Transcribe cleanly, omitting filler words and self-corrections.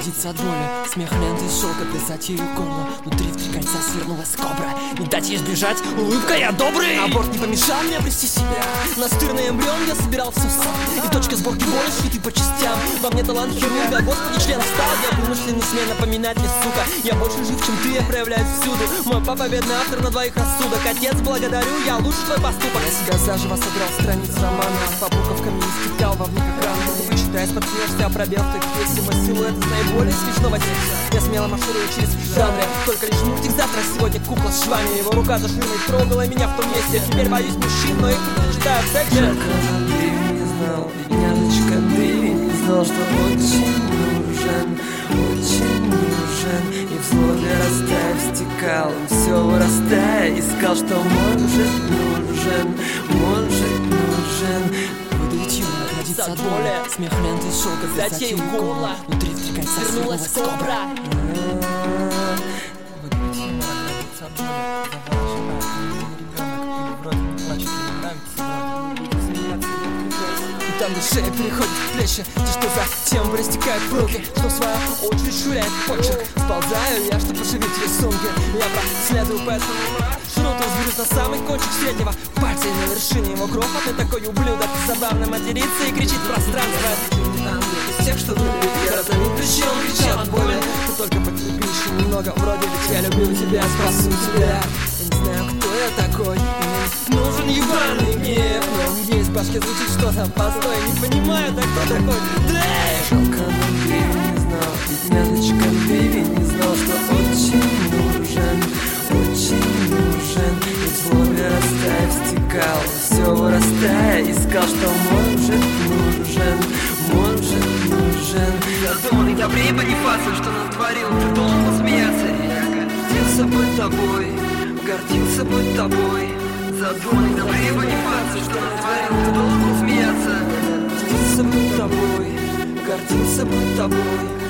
родиться от боли. Смех ленты из шелка для затею горла. Внутри в 3 кольца свернулась кобра. Не дать ей сбежать, улыбка, я добрый. Аборт не помешал мне обрести себя. Настырный эмбрион я собирал все сам. И точка сборки боли сшиты по частям. Во мне талант хирурга, господи, член встал. Я вынужден смело поминать мне, сука. Я больше жив, чем ты, я проявляюсь всюду. Мой папа бедный автор на 2 рассудок. Отец, благодарю, я лучше твой поступок. Я себя заживо содрал страниц романа. По буковкам не истекал во вник экрана. Читая, споткнешься, а пробел в тексте. Мой силуэт из наиболее смешного текста. Я смело марширую через жанры. Только лишь мультик завтра, сегодня кукла с швами. Его рука за ширмой трогала меня в том месте. Теперь боюсь мужчин, но их предпочитаю в сексе. Ты не знал, бедняжечка, ты не знал, что очень нужен. И в злобе растая стекал, все вырастая, искал, что может нужен. Буду идти, родиться от боли. Смех ленты из шелка для затею горла. Внутри в 3 кольца свернулась кобра. Там душе переходит в плечи. Те, что затем растекают в руки, что в свою очередь швыряет почерк. Сползаю я, чтобы поживить рисунки. Я проследую по этому шруту, взберусь на самый кончик среднего пальца. И на вершине его крохотный такой ублюдок забавно матерится и кричит в пространство. Из тех, что были, я разомит плечом, кричал от боли. Ты только потерпишь немного, вроде ведь я люблю тебя, спасу тебя. Я не знаю, кто я такой, и мне нужен ебаный гнев. Но есть в башке звучит что-то постой. Не понимаю, да кто такой? Дэйв! Жалко, но ты не знал, бедняжечка, ты не знал, что очень нужен. И в злобе растая стекал, все вырастая, искал, что может нужен. Задуманный добрее Бонифаций, что натворил, ты должен смеяться. Я гордился бы тобой. Задуманный добрее Бонифаций, что натворил, ты должен смеяться. Гордился бы тобой.